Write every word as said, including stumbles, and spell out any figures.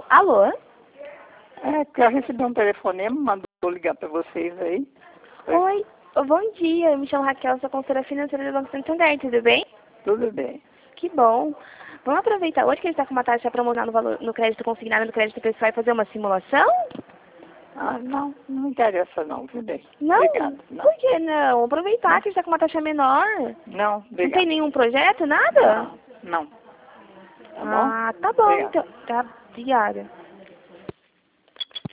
Alô? É, que eu recebi um telefonema, mandou ligar para vocês aí. Oi, bom dia. Eu me chamo Raquel, sou consultora financeira do Banco Santander, tudo bem? Tudo bem. Que bom. Vamos aproveitar hoje que a gente está com uma taxa promocional no, valor, no crédito consignado e no crédito pessoal e fazer uma simulação? Ah, não, não interessa não, viu bem? Não? Obrigado, não. Por que não? Aproveitar Não. que a gente está com uma taxa menor. Não, Não obrigado. tem nenhum projeto, nada? Não, não. Tá bom? Ah, tá bom, Obrigado. então. Tá, obrigada.